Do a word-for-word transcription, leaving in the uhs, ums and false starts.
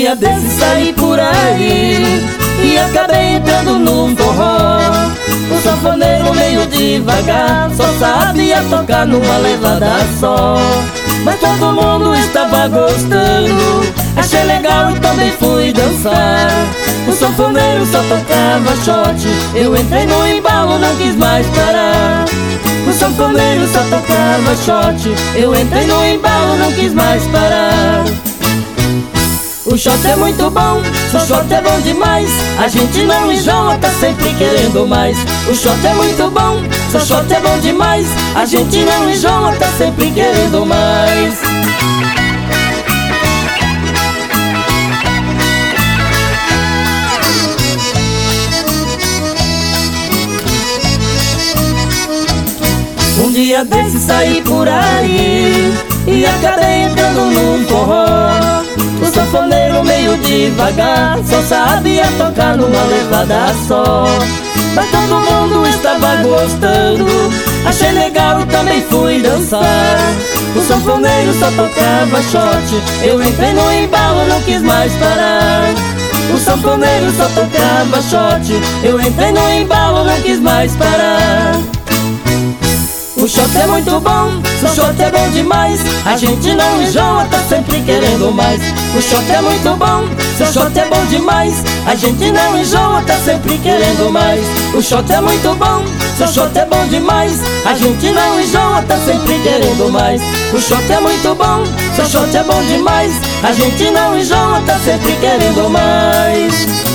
dia desses saí por aí e acabei entrando num forró. O sanfoneiro meio devagar só sabia tocar numa levada só, mas todo mundo estava gostando. Achei legal e também fui dançar. O sanfoneiro só tocava shot, eu entrei no embalo, não quis mais parar. O sanfoneiro só tocava shot, eu entrei no embalo, não quis mais parar. O shot é muito bom, o shot é bom demais, a gente não enjoa, tá sempre querendo mais. O shot é muito bom, o shot é bom demais, a gente não enjoa, tá sempre querendo mais. Um dia desses saí por aí e acabei entrando num forró. O sanfoneiro meio devagar só sabia tocar numa levada só, mas todo mundo estava gostando. Achei legal e também fui dançar. O sanfoneiro só tocava shot, eu entrei no embalo, não quis mais parar. O sanfoneiro só tocava shot, eu entrei no embalo, não quis mais parar. O shot é muito bom, o shot é bom demais, a gente não enjoa, tá sempre querendo mais. O shot é muito bom, o shot é bom demais, a gente não enjoa, tá sempre querendo mais. O shot é muito bom, o shot é bom demais, a gente não enjoa, tá sempre querendo mais. O shot é muito bom, o shot é bom demais, a gente não enjoa, tá sempre querendo mais.